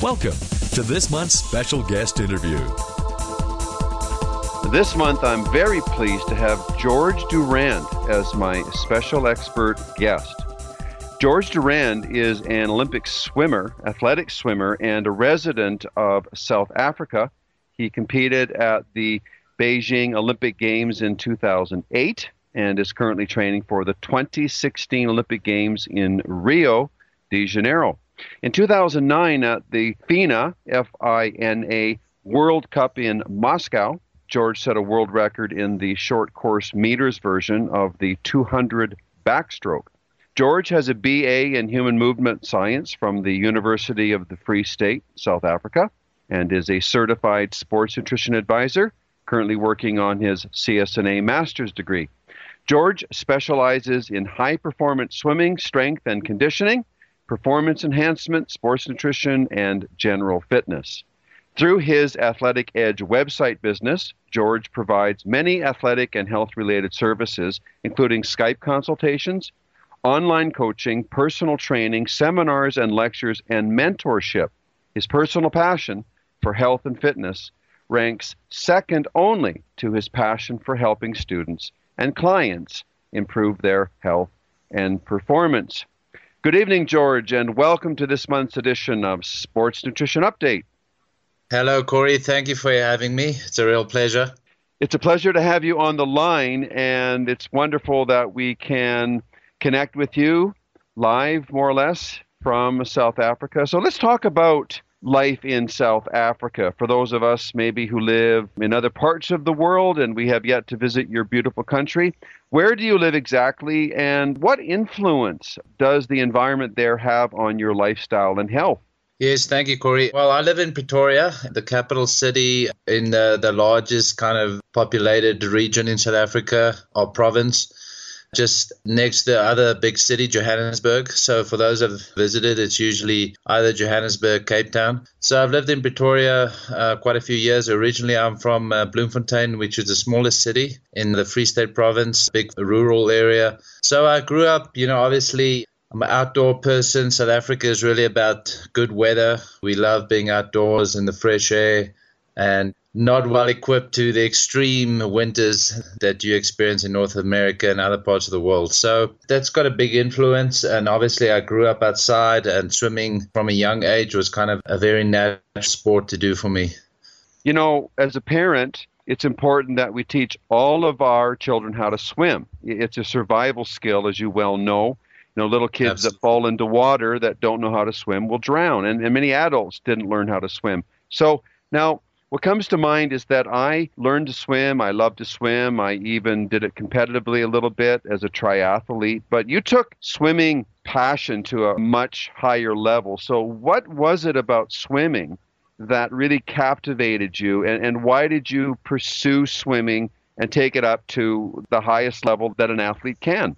Welcome to this month's special guest interview. This month, I'm very pleased to have George Durand as my special expert guest. George Durand is an Olympic swimmer, athletic swimmer, and a resident of South Africa. He competed at the Beijing Olympic Games in 2008 and is currently training for the 2016 Olympic Games in Rio de Janeiro. In 2009, at the FINA, F-I-N-A, World Cup in Moscow, George set a world record in the short course meters version of the 200 backstroke. George has a BA in Human Movement Science from the University of the Free State, South Africa, and is a certified sports nutrition advisor, currently working on his CSNA master's degree. George specializes in high-performance swimming, strength and conditioning, performance enhancement, sports nutrition, and general fitness. Through his Athletic Edge website business, George provides many athletic and health-related services, including Skype consultations, online coaching, personal training, seminars and lectures, and mentorship. His personal passion for health and fitness ranks second only to his passion for helping students and clients improve their health and performance. Good evening, George, and welcome to this month's edition of Sports Nutrition Update. Hello, Corey. Thank you for having me. It's a real pleasure. It's a pleasure to have you on the line, and it's wonderful that we can connect with you live, more or less, from South Africa. So let's talk about life in South Africa. For those of us maybe who live in other parts of the world and we have yet to visit your beautiful country, where do you live exactly, and what influence does the environment there have on your lifestyle and health? Yes, thank you, Corey. Well, I live in Pretoria, the capital city in the largest kind of populated region in South Africa, or province, just next to the other big city, Johannesburg. So for those who have visited, it's usually either Johannesburg, Cape Town. So I've lived in Pretoria quite a few years. Originally, I'm from Bloemfontein, which is the smallest city in the Free State province, big rural area. So I grew up, obviously, I'm an outdoor person. South Africa is really about good weather. We love being outdoors in the fresh air and not well equipped to the extreme winters that you experience in North America and other parts of the world. So that's got a big influence. And obviously I grew up outside, and swimming from a young age was kind of a very natural sport to do for me. As a parent, it's important that we teach all of our children how to swim. It's a survival skill, as you well know. Little kids Absolutely. That fall into water that don't know how to swim will drown. And many adults didn't learn how to swim. So now, what comes to mind is that I learned to swim. I love to swim. I even did it competitively a little bit as a triathlete. But you took swimming passion to a much higher level. So what was it about swimming that really captivated you? And why did you pursue swimming and take it up to the highest level that an athlete can?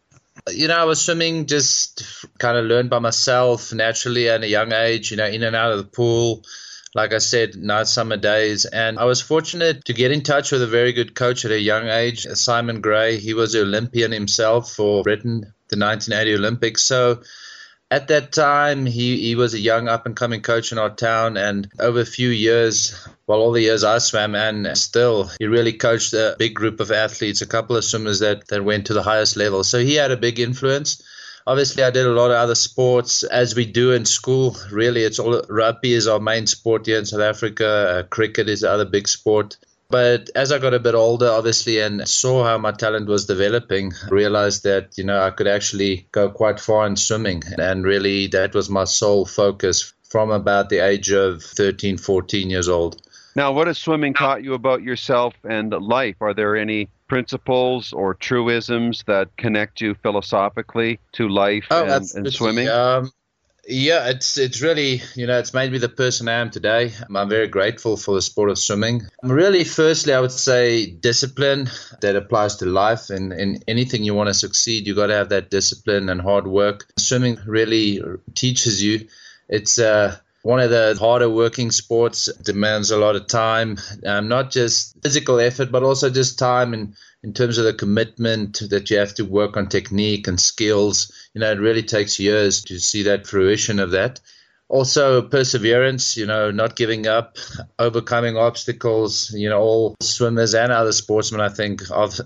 I was swimming, just kind of learned by myself naturally at a young age, in and out of the pool. Like I said, nice summer days. And I was fortunate to get in touch with a very good coach at a young age, Simon Gray. He was an Olympian himself for Britain, the 1980 Olympics. So at that time, he was a young up-and-coming coach in our town. And over a few years, all the years I swam, and still, he really coached a big group of athletes, a couple of swimmers that went to the highest level. So he had a big influence. Obviously, I did a lot of other sports, as we do in school. Really, rugby is our main sport here in South Africa. Cricket is the other big sport. But as I got a bit older, obviously, and saw how my talent was developing, I realized that, I could actually go quite far in swimming. And really, that was my sole focus from about the age of 13, 14 years old. Now, what has swimming taught you about yourself and life? Are there any principles or truisms that connect you philosophically to life and swimming? Yeah, it's really, it's made me the person I am today. I'm very grateful for the sport of swimming. Really, firstly, I would say discipline that applies to life. And in anything you want to succeed, you got to have that discipline and hard work. Swimming really teaches you. It's one of the harder working sports, demands a lot of time, not just physical effort, but also just time in terms of the commitment that you have to work on technique and skills. It really takes years to see that fruition of that. Also perseverance, not giving up, overcoming obstacles. All swimmers and other sportsmen, I think,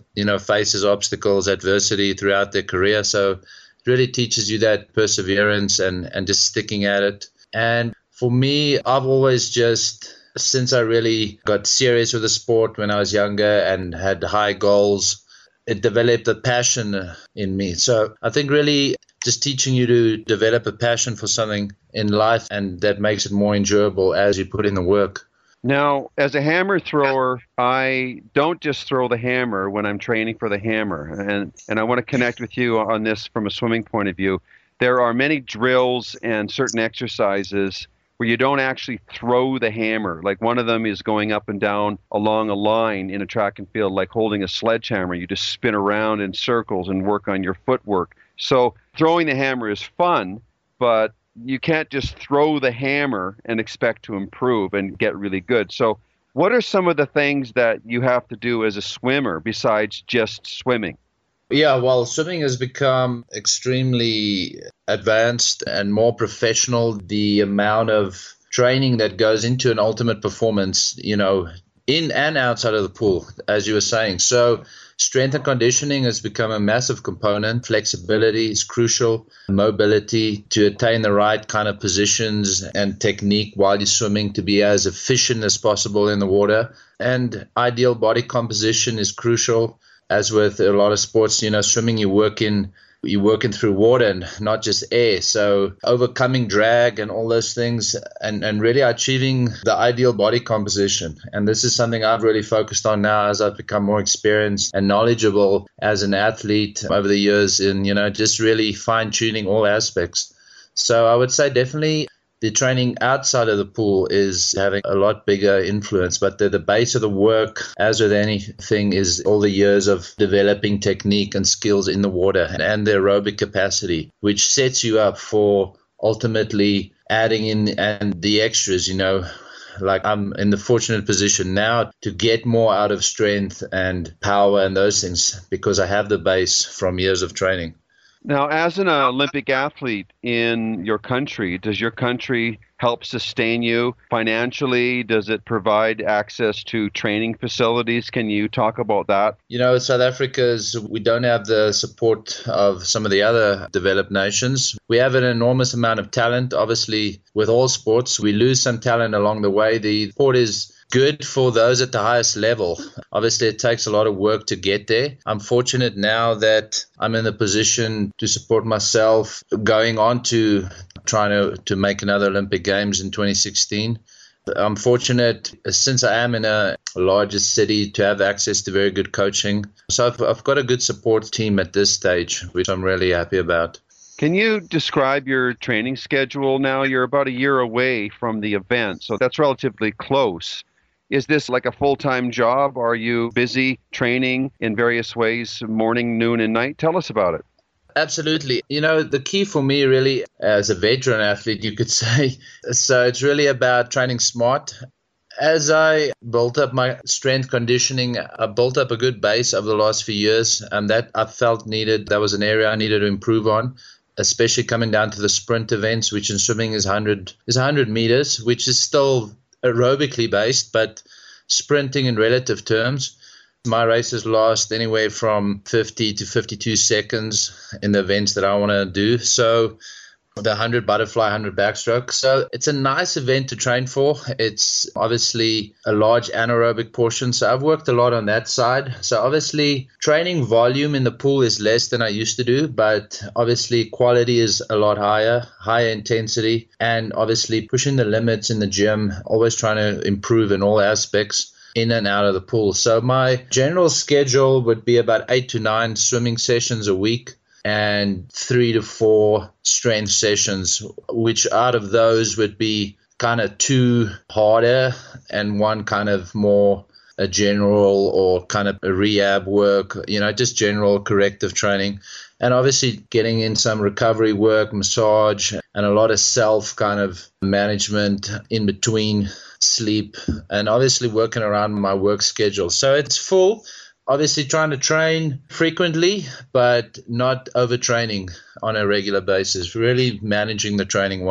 faces obstacles, adversity throughout their career. So it really teaches you that perseverance and just sticking at it. And for me, I've always since I really got serious with the sport when I was younger and had high goals, it developed a passion in me. So I think really just teaching you to develop a passion for something in life, and that makes it more enjoyable as you put in the work. Now, as a hammer thrower, I don't just throw the hammer when I'm training for the hammer. And I want to connect with you on this from a swimming point of view. There are many drills and certain exercises where you don't actually throw the hammer. Like one of them is going up and down along a line in a track and field, like holding a sledgehammer. You just spin around in circles and work on your footwork. So throwing the hammer is fun, but you can't just throw the hammer and expect to improve and get really good. So what are some of the things that you have to do as a swimmer besides just swimming? Yeah, well, swimming has become extremely advanced and more professional. The amount of training that goes into an ultimate performance, in and outside of the pool, as you were saying. So strength and conditioning has become a massive component. Flexibility is crucial. Mobility to attain the right kind of positions and technique while you're swimming to be as efficient as possible in the water. And ideal body composition is crucial. As with a lot of sports, swimming, you're working through water and not just air. So overcoming drag and all those things and really achieving the ideal body composition. And this is something I've really focused on now as I've become more experienced and knowledgeable as an athlete over the years in, just really fine tuning all aspects. So I would say definitely the training outside of the pool is having a lot bigger influence, but the base of the work, as with anything, is all the years of developing technique and skills in the water and the aerobic capacity, which sets you up for ultimately adding in and the extras, like I'm in the fortunate position now to get more out of strength and power and those things because I have the base from years of training. Now, as an Olympic athlete in your country, does your country help sustain you financially? Does it provide access to training facilities? Can you talk about that? South Africa's, we don't have the support of some of the other developed nations. We have an enormous amount of talent. Obviously, with all sports, we lose some talent along the way. The sport is good for those at the highest level. Obviously, it takes a lot of work to get there. I'm fortunate now that I'm in the position to support myself going on to trying to make another Olympic Games in 2016. I'm fortunate, since I am in a larger city, to have access to very good coaching. So I've got a good support team at this stage, which I'm really happy about. Can you describe your training schedule now? You're about a year away from the event, so that's relatively close. Is this like a full-time job? Are you busy training in various ways, morning, noon, and night? Tell us about it. Absolutely. The key for me really as a veteran athlete, you could say, so it's really about training smart. As I built up my strength conditioning, I built up a good base over the last few years, and that I felt that was an area I needed to improve on, especially coming down to the sprint events, which in swimming is 100 meters, which is still aerobically based, but sprinting in relative terms. My races last anywhere from 50 to 52 seconds in the events that I want to do. So the 100 butterfly, 100 backstroke. So it's a nice event to train for. It's obviously a large anaerobic portion. So I've worked a lot on that side. So obviously training volume in the pool is less than I used to do, but obviously quality is a lot higher intensity, and obviously pushing the limits in the gym, always trying to improve in all aspects in and out of the pool. So my general schedule would be about 8 to 9 swimming sessions a week and 3 to 4 strength sessions, which out of those would be kind of 2 harder and 1 kind of more a general or kind of a rehab work, just general corrective training. And obviously getting in some recovery work, massage, and a lot of self kind of management in between, sleep, and obviously working around my work schedule. So it's full. Obviously trying to train frequently, but not overtraining on a regular basis, really managing the training well.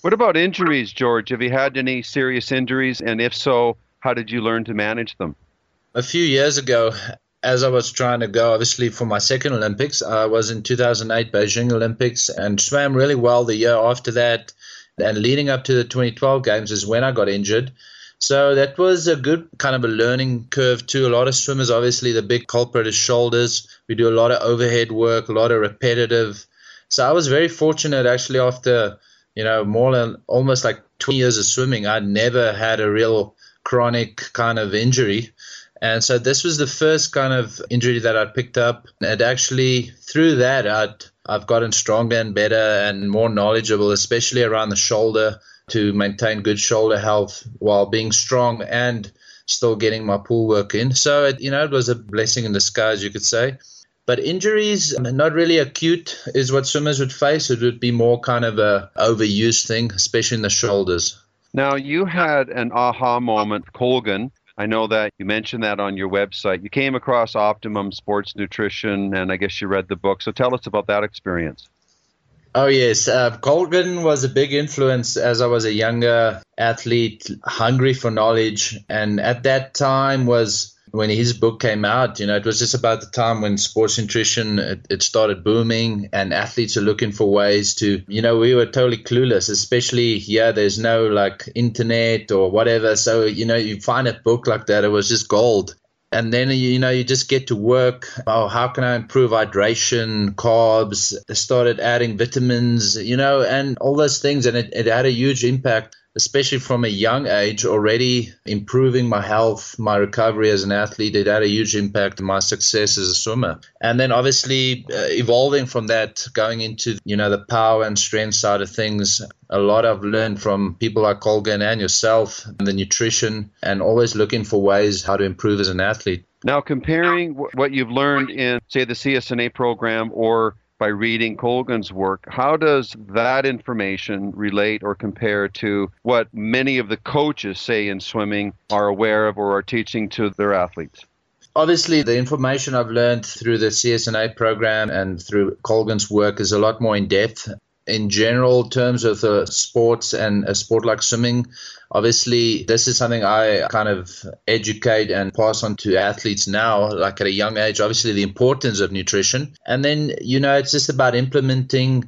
What about injuries, George? Have you had any serious injuries? And if so, how did you learn to manage them? A few years ago, as I was trying to go, obviously, for my second Olympics, I was in 2008 Beijing Olympics and swam really well the year after that. And leading up to the 2012 games is when I got injured. So that was a good kind of a learning curve too. A lot of swimmers, obviously, the big culprit is shoulders. We do a lot of overhead work, a lot of repetitive. So I was very fortunate actually after, more than almost like 20 years of swimming, I'd never had a real chronic kind of injury. And so this was the first kind of injury that I picked up. And actually, through that, I've gotten stronger and better and more knowledgeable, especially around the shoulder, to maintain good shoulder health while being strong and still getting my pool work in. So, it was a blessing in disguise, you could say. But injuries, not really acute, is what swimmers would face. It would be more kind of a overuse thing, especially in the shoulders. Now, you had an aha moment, Colgan. I know that you mentioned that on your website. You came across Optimum Sports Nutrition, and I guess you read the book. So tell us about that experience. Oh, yes. Colgan was a big influence as I was a younger athlete, hungry for knowledge. And at that time was when his book came out. It was just about the time when sports nutrition, it started booming and athletes are looking for ways to, we were totally clueless, especially here. There's no like internet or whatever. So, you find a book like that, it was just gold. And then, you just get to work. Oh, how can I improve hydration, carbs? I started adding vitamins, and all those things. And it had a huge impact, especially from a young age, already improving my health, my recovery as an athlete. It had a huge impact on my success as a swimmer. And then obviously evolving from that, going into, the power and strength side of things. A lot I've learned from people like Colgan and yourself, and the nutrition, and always looking for ways how to improve as an athlete. Now, comparing what you've learned in, say, the CSNA program or by reading Colgan's work, how does that information relate or compare to what many of the coaches, say, in swimming are aware of or are teaching to their athletes? Obviously, the information I've learned through the CSNA program and through Colgan's work is a lot more in-depth. In general terms of the sports and a sport like swimming, obviously, this is something I kind of educate and pass on to athletes now, like at a young age, obviously the importance of nutrition. And then, it's just about implementing,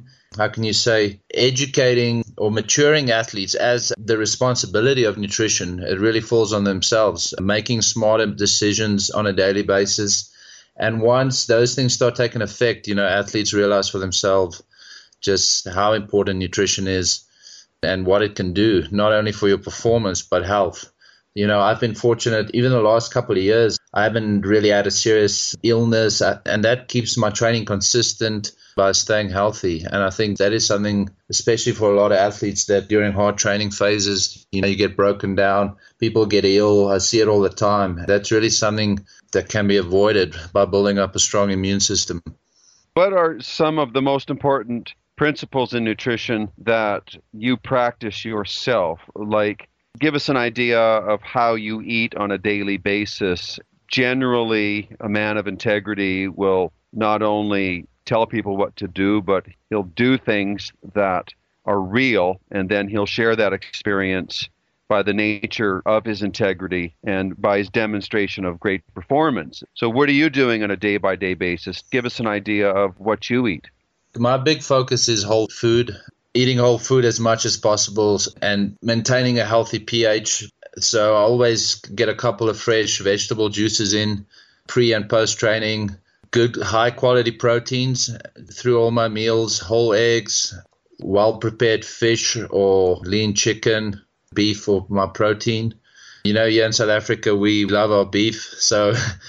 educating or maturing athletes as the responsibility of nutrition. It really falls on themselves, making smarter decisions on a daily basis. And once those things start taking effect, athletes realize for themselves just how important nutrition is and what it can do, not only for your performance, but health. I've been fortunate, even the last couple of years, I haven't really had a serious illness, and that keeps my training consistent by staying healthy. And I think that is something, especially for a lot of athletes, that during hard training phases, you get broken down, people get ill. I see it all the time. That's really something that can be avoided by building up a strong immune system. What are some of the most important principles in nutrition that you practice yourself? Like, give us an idea of how you eat on a daily basis. Generally, a man of integrity will not only tell people what to do, but he'll do things that are real, and then he'll share that experience by the nature of his integrity and by his demonstration of great performance. So what are you doing on a day-by-day basis? Give us an idea of what you eat. My big focus is whole food, eating whole food as much as possible and maintaining a healthy pH. So I always get a couple of fresh vegetable juices in pre and post training, good high quality proteins through all my meals, whole eggs, well prepared fish or lean chicken, beef for my protein. Here in South Africa, we love our beef. So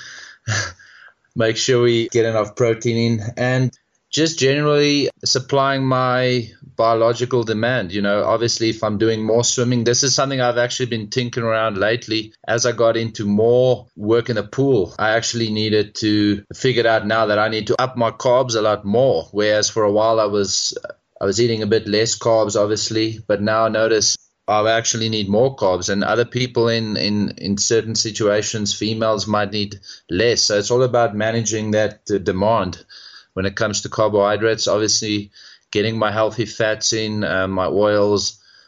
make sure we get enough protein in, and just generally supplying my biological demand. Obviously, if I'm doing more swimming, this is something I've actually been tinkering around lately. As I got into more work in the pool, I actually needed to figure out now that I need to up my carbs a lot more. Whereas for a while I was eating a bit less carbs, obviously, but now I notice I actually need more carbs, and other people in certain situations, females might need less. So it's all about managing that demand. When it comes to carbohydrates, obviously getting my healthy fats in, my oils,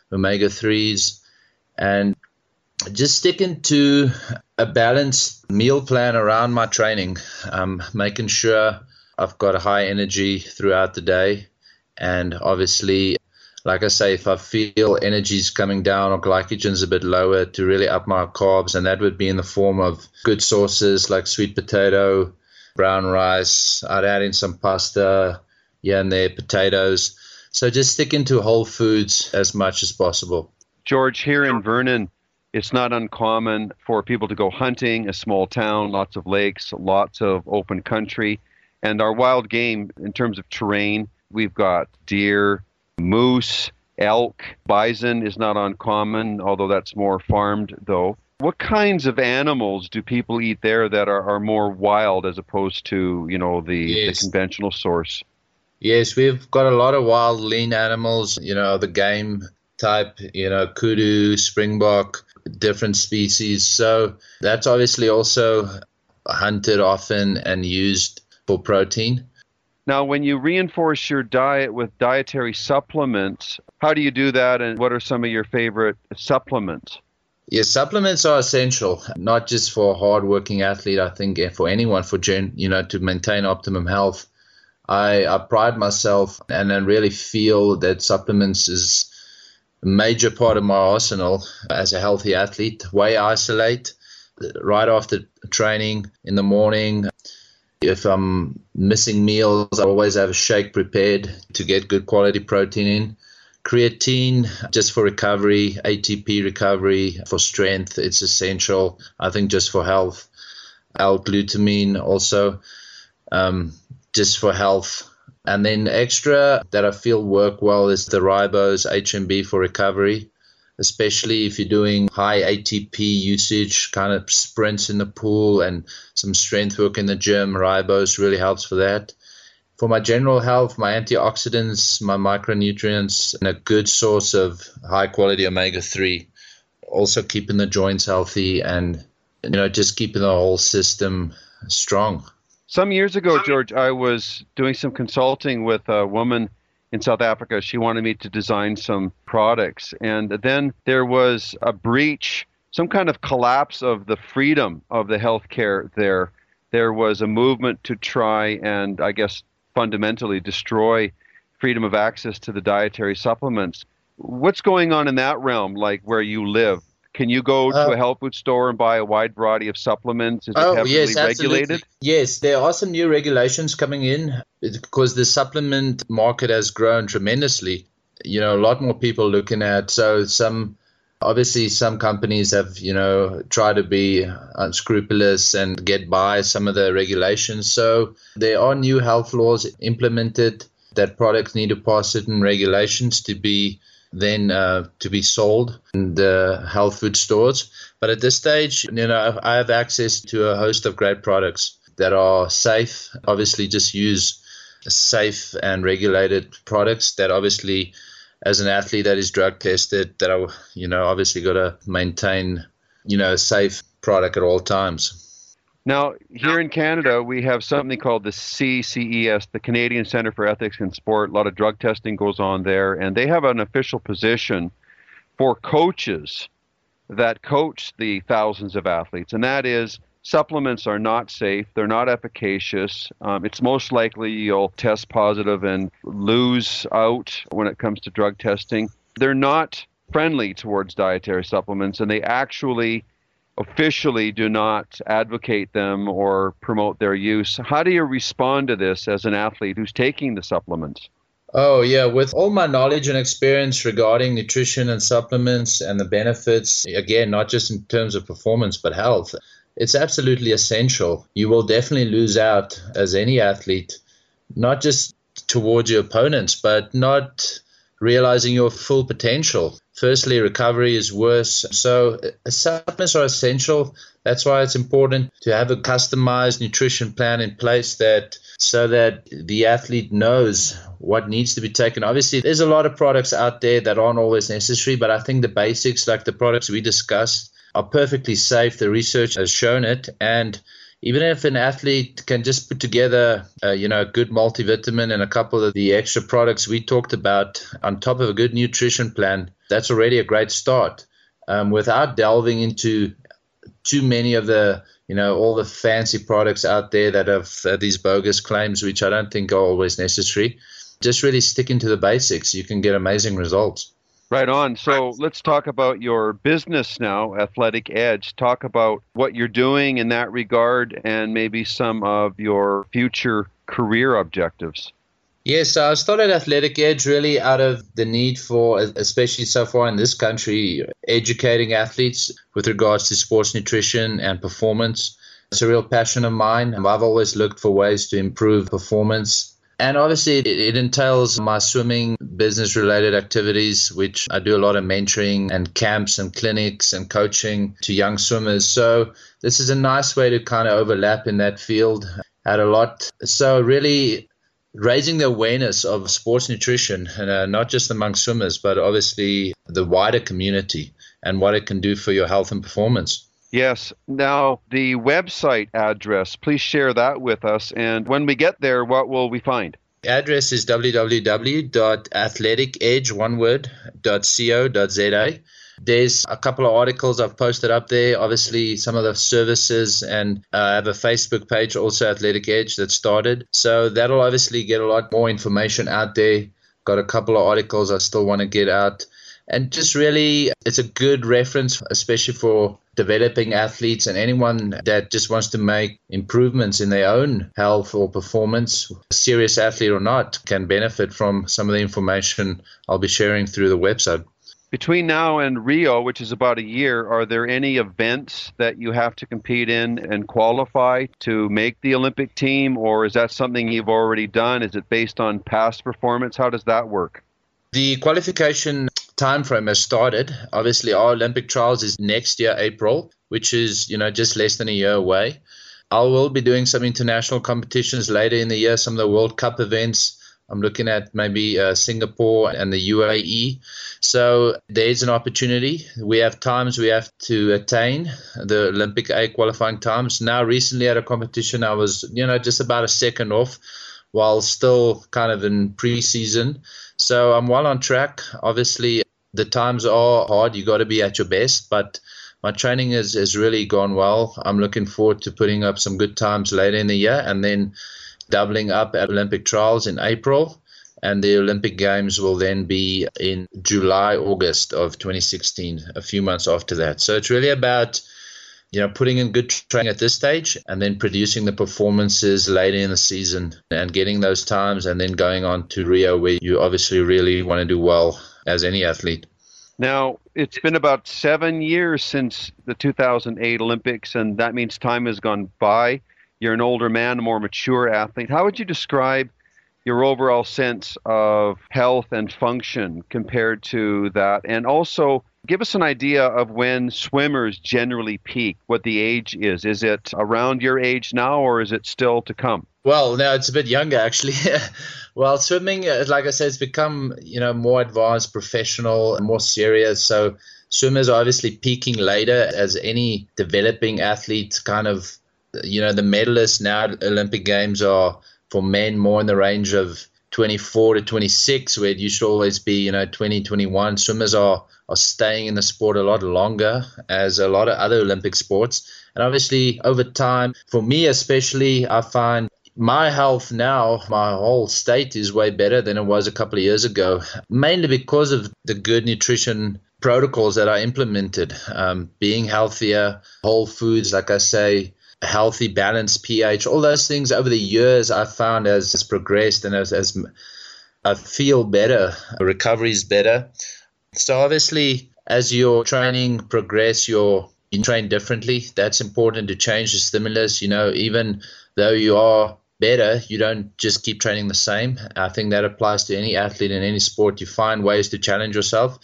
omega-3s, and just sticking to a balanced meal plan around my training, making sure I've got a high energy throughout the day. And obviously, like I say, if I feel energy's coming down or glycogen's a bit lower, to really up my carbs, and that would be in the form of good sources like sweet potato, brown rice. I'd add in some pasta, here and there, potatoes. So just sticking to whole foods as much as possible. George, here in Vernon, it's not uncommon for people to go hunting, a small town, lots of lakes, lots of open country. And our wild game, in terms of terrain, we've got deer, moose, elk, bison is not uncommon, although that's more farmed though. What kinds of animals do people eat there that are more wild as opposed to, the conventional source? Yes, we've got a lot of wild lean animals, the game type, kudu, springbok, different species. So that's obviously also hunted often and used for protein. Now, when you reinforce your diet with dietary supplements, how do you do that, and what are some of your favorite supplements? Yes, supplements are essential, not just for a hard-working athlete, I think, for anyone, to maintain optimum health. I pride myself and I really feel that supplements is a major part of my arsenal as a healthy athlete. Whey isolate right after training in the morning. If I'm missing meals, I always have a shake prepared to get good quality protein in. Creatine, just for recovery, ATP recovery, for strength, it's essential, I think, just for health. L-glutamine also, just for health. And then extra that I feel work well is the ribose, HMB for recovery, especially if you're doing high ATP usage, kind of sprints in the pool and some strength work in the gym. Ribose really helps for that. For my general health, my antioxidants, my micronutrients, and a good source of high quality omega-3, also keeping the joints healthy and, just keeping the whole system strong. Some years ago, George, I was doing some consulting with a woman in South Africa. She wanted me to design some products. And then there was a breach, some kind of collapse of the freedom of the healthcare there. There was a movement to try and, I guess, fundamentally destroy freedom of access to the dietary supplements. What's going on in that realm, like where you live? Can you go to a health food store and buy a wide variety of supplements? Is it heavily regulated? Yes, there are some new regulations coming in because the supplement market has grown tremendously. A lot more people looking at. So some companies have, tried to be unscrupulous and get by some of the regulations. So there are new health laws implemented that products need to pass certain regulations to be sold in the health food stores. But at this stage, I have access to a host of great products that are safe. Obviously, just use safe and regulated products that obviously, as an athlete that is drug tested, that I, obviously got to maintain, a safe product at all times. Now, here in Canada, we have something called the CCES, the Canadian Centre for Ethics in Sport. A lot of drug testing goes on there, and they have an official position for coaches that coach the thousands of athletes, and that is supplements are not safe, they're not efficacious. It's most likely you'll test positive and lose out when it comes to drug testing. They're not friendly towards dietary supplements, and they actually officially do not advocate them or promote their use. How do you respond to this as an athlete who's taking the supplements? Oh, yeah. With all my knowledge and experience regarding nutrition and supplements and the benefits, again, not just in terms of performance, but health, it's absolutely essential. You will definitely lose out as any athlete, not just towards your opponents, but not realizing your full potential. Firstly, recovery is worse. So supplements are essential. That's why it's important to have a customized nutrition plan in place so that the athlete knows what needs to be taken. Obviously, there's a lot of products out there that aren't always necessary, but I think the basics, like the products we discussed, are perfectly safe. The research has shown it. And, even if an athlete can just put together, a good multivitamin and a couple of the extra products we talked about on top of a good nutrition plan, that's already a great start. Without delving into too many of the, all the fancy products out there that have these bogus claims, which I don't think are always necessary. Just really sticking to the basics, you can get amazing results. Right on. So let's talk about your business now, Athletic Edge. Talk about what you're doing in that regard and maybe some of your future career objectives. Yes, so I started Athletic Edge really out of the need for, especially so far in this country, educating athletes with regards to sports nutrition and performance. It's a real passion of mine. I've always looked for ways to improve performance. And obviously, it entails my swimming business-related activities, which I do a lot of mentoring and camps and clinics and coaching to young swimmers. So this is a nice way to kind of overlap in that field. Had a lot. So really raising the awareness of sports nutrition, not just among swimmers, but obviously the wider community and what it can do for your health and performance. Yes. Now, the website address, please share that with us. And when we get there, what will we find? The address is www.athleticedge.co.za. There's a couple of articles I've posted up there, obviously some of the services, and I have a Facebook page, also Athletic Edge, that started. So that'll obviously get a lot more information out there. Got a couple of articles I still want to get out. And just really, it's a good reference, especially for developing athletes and anyone that just wants to make improvements in their own health or performance, serious athlete or not, can benefit from some of the information I'll be sharing through the website. Between now and Rio, which is about a year, are there any events that you have to compete in and qualify to make the Olympic team, or is that something you've already done? Is it based on past performance? How does that work? The qualification time frame has started. Obviously, our Olympic trials is next year, April, which is, just less than a year away. I will be doing some international competitions later in the year, some of the World Cup events. I'm looking at maybe Singapore and the UAE. So there's an opportunity. We have times we have to attain the Olympic A qualifying times. Now, recently at a competition, I was, just about a second off while still kind of in pre-season. So I'm well on track. Obviously, the times are hard. You got to be at your best, but my training has really gone well. I'm looking forward to putting up some good times later in the year and then doubling up at Olympic trials in April. And the Olympic Games will then be in July, August of 2016, a few months after that. So it's really about, putting in good training at this stage and then producing the performances later in the season and getting those times and then going on to Rio, where you obviously really want to do well as any athlete. Now, it's been about 7 years since the 2008 Olympics, and that means time has gone by. You're an older man, a more mature athlete. How would you describe your overall sense of health and function compared to that? And also, give us an idea of when swimmers generally peak, what the age is. Is it around your age now, or is it still to come? Well, no, it's a bit younger, actually. Well, swimming, like I said, it's become, more advanced, professional, and more serious. So swimmers are obviously peaking later as any developing athlete kind of, the medalists now at Olympic Games are for men more in the range of 24 to 26, where it used to always be, 20, 21. Swimmers are staying in the sport a lot longer as a lot of other Olympic sports. And obviously, over time, for me especially, I find my health now, my whole state is way better than it was a couple of years ago, mainly because of the good nutrition protocols that I implemented, being healthier, whole foods, like I say, healthy, balanced pH, all those things over the years I found as progressed and as I feel better, recovery is better. So obviously, as your training progress, you train differently. That's important to change the stimulus. Even though you are better, you don't just keep training the same. I think that applies to any athlete in any sport. You find ways to challenge yourself.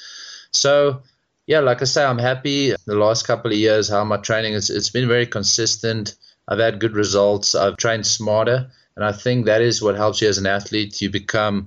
So yeah, like I say, I'm happy the last couple of years how my training it's been very consistent. I've had good results. I've trained smarter. And I think that is what helps you as an athlete. You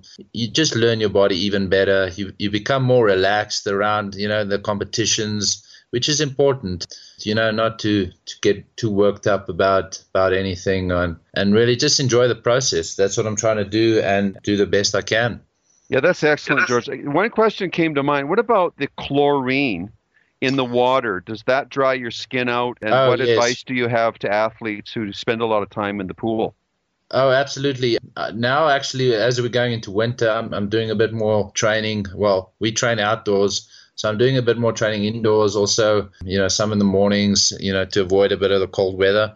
just learn your body even better. You become more relaxed around, the competitions which is important, not to get too worked up about anything, and really just enjoy the process. That's what I'm trying to do, and do the best I can. Yeah, that's excellent, George. One question came to mind. What about the chlorine in the water? Does that dry your skin out? And what advice do you have to athletes who spend a lot of time in the pool? Oh, absolutely. Now, actually, as we're going into winter, I'm doing a bit more training. Well, we train outdoors, so I'm doing a bit more training indoors also, some in the mornings, to avoid a bit of the cold weather.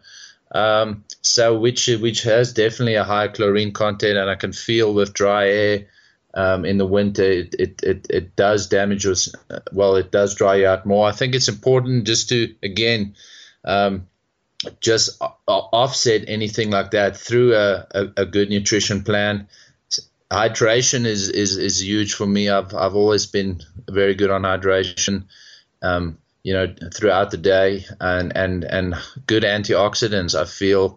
So which has definitely a high chlorine content, and I can feel with dry air in the winter, it does damage us. Well, it does dry you out more. I think it's important just to, again, just offset anything like that through a good nutrition plan. Hydration is huge for me. I've always been very good on hydration, throughout the day, and good antioxidants. I feel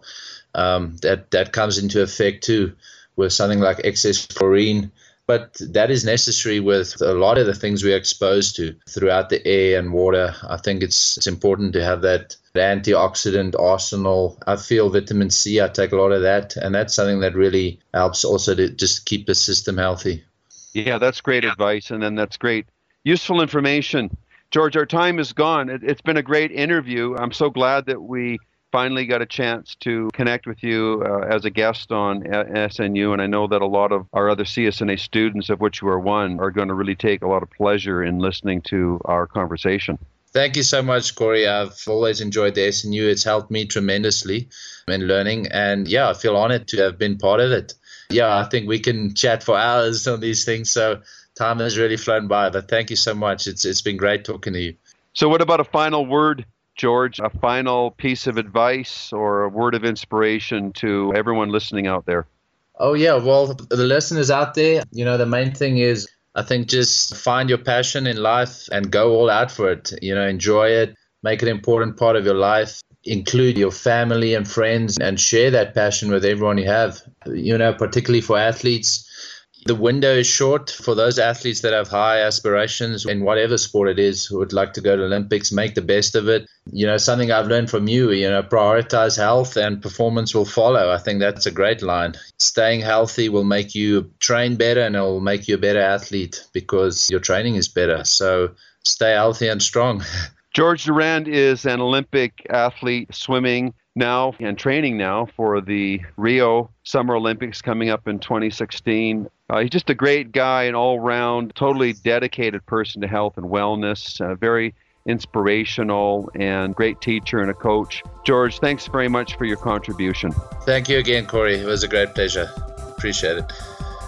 that comes into effect too with something like excess chlorine. But that is necessary with a lot of the things we're exposed to throughout the air and water. I think it's important to have that antioxidant arsenal. I feel vitamin C, I take a lot of that, and that's something that really helps also to just keep the system healthy. Yeah, that's great advice, and then that's great useful information. George, our time is gone. It's been a great interview. I'm so glad that we finally got a chance to connect with you as a guest on SNU, and I know that a lot of our other CSNA students, of which you are one, are going to really take a lot of pleasure in listening to our conversation. Thank you so much, Corey. I've always enjoyed the SNU. It's helped me tremendously in learning, and I feel honored to have been part of it. I think we can chat for hours on these things, so time has really flown by, but thank you so much. It's been great talking to you. So what about a final word, George, a final piece of advice or a word of inspiration to everyone listening out there? Oh, yeah. Well, the listeners out there, the main thing is, I think, just find your passion in life and go all out for it. Enjoy it, make it an important part of your life, include your family and friends, and share that passion with everyone you have. Particularly for athletes, the window is short. For those athletes that have high aspirations in whatever sport it is, who would like to go to Olympics, make the best of it. Something I've learned from you, prioritize health and performance will follow. I think that's a great line. Staying healthy will make you train better, and it will make you a better athlete because your training is better. So stay healthy and strong. George Durand is an Olympic athlete, swimming now and training now for the Rio Summer Olympics coming up in 2016. He's just a great guy, an all-round, totally dedicated person to health and wellness, very inspirational and great teacher and a coach. George, thanks very much for your contribution. Thank you again, Corey. It was a great pleasure. Appreciate it.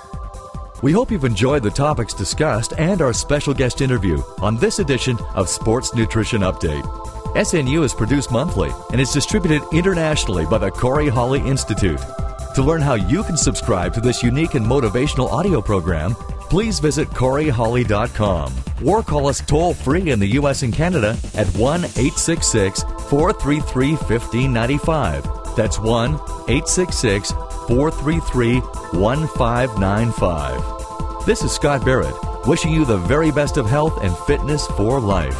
We hope you've enjoyed the topics discussed and our special guest interview on this edition of Sports Nutrition Update. SNU is produced monthly and is distributed internationally by the Corey Holly Institute. To learn how you can subscribe to this unique and motivational audio program, please visit CoreyHolly.com or call us toll-free in the U.S. and Canada at 1-866-433-1595. That's 1-866-433-1595. This is Scott Barrett, wishing you the very best of health and fitness for life.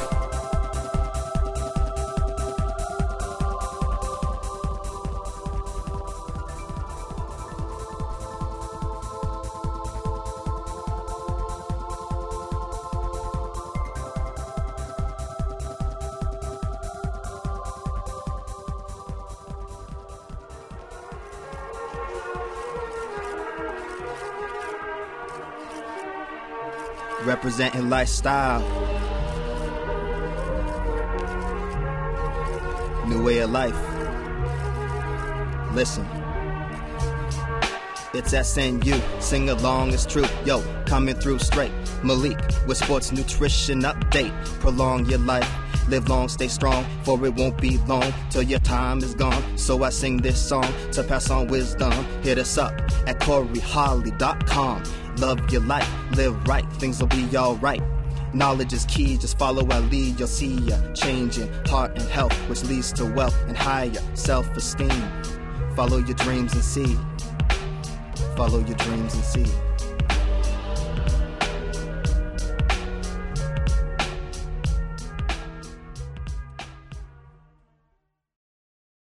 Representing lifestyle, new way of life. Listen, it's SNU, sing along, it's true. Yo, coming through straight. Malik with Sports Nutrition Update. Prolong your life, live long, stay strong, for it won't be long till your time is gone. So I sing this song to pass on wisdom. Hit us up at CoreyHolly.com. Love your life, live right, things will be alright. Knowledge is key, just follow our lead. You'll see ya changing heart and health, which leads to wealth and higher self-esteem. Follow your dreams and see. Follow your dreams and see.